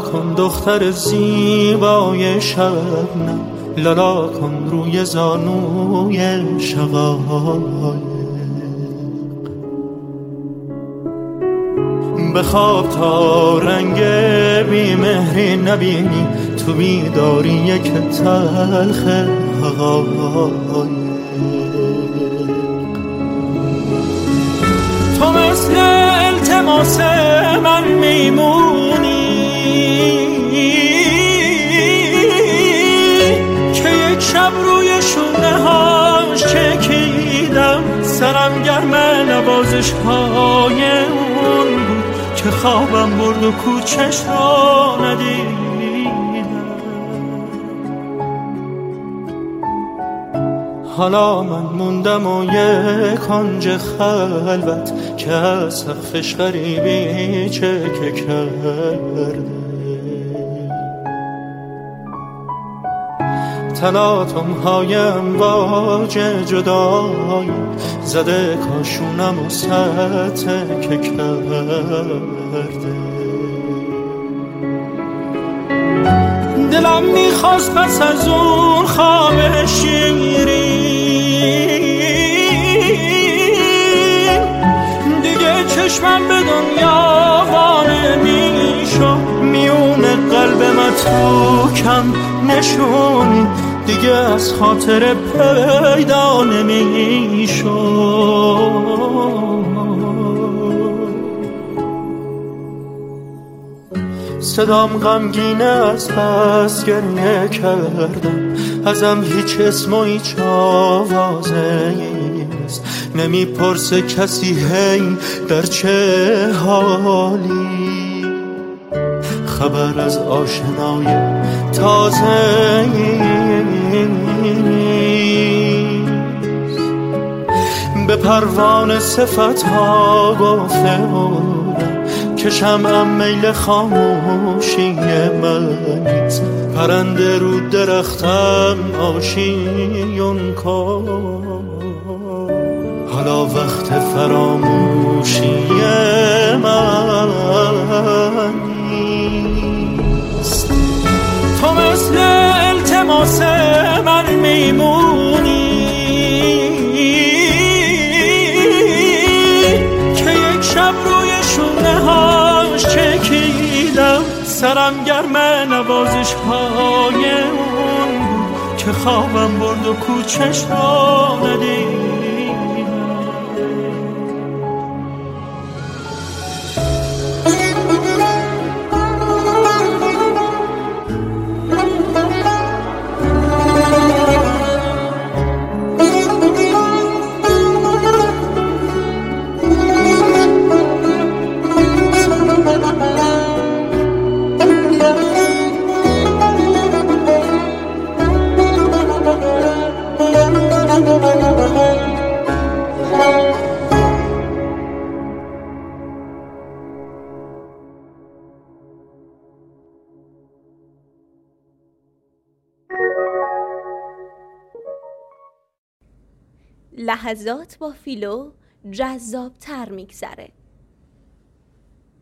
کن دختر زیبای شبنم، لالا کن روی زانوی شقایق. بخواب تا رنگ بیمهری نبینی، تو بیداری یک تلخ حقایق. تو مثل التماس من میمونی که یک شب روی شونه هاش چکیدم، سرم گرم نوازش های اون بود که خوابم برد و کوچش را ندیدم. حالا من موندم و یک کنج خلوت که از سقفش غریبی چکه کرده. تلاطم های امواج جدایی زده کاشونم و سطح کرده. دلم میخواست پس از اون خواب شیرین دیگه چشمم به دنیا وانه میشو، میون قلب من تو کم نشونی دیگه از خاطر پیدا نمیشو. صدام غمگینه از پس گریه کردم، ازم هیچ اسم و هیچ آوازه نیست. نمیپرسه کسی هی در چه حالی، خبر از آشنای تازه نیست. به پروانه صفت ها گفته بودم که شمعم میل خاموشی منیست. پرنده رو درختم آشیون کن، حالا وقت فراموشی من نیست. تو مثل التماس من میمونی که یک شب روی شونه هاش چکیدم، سرم گرم نوازش های اون بود که خوابم برد و کوچش را ندیدم. لحظات با فیلو جذاب‌تر میگذره.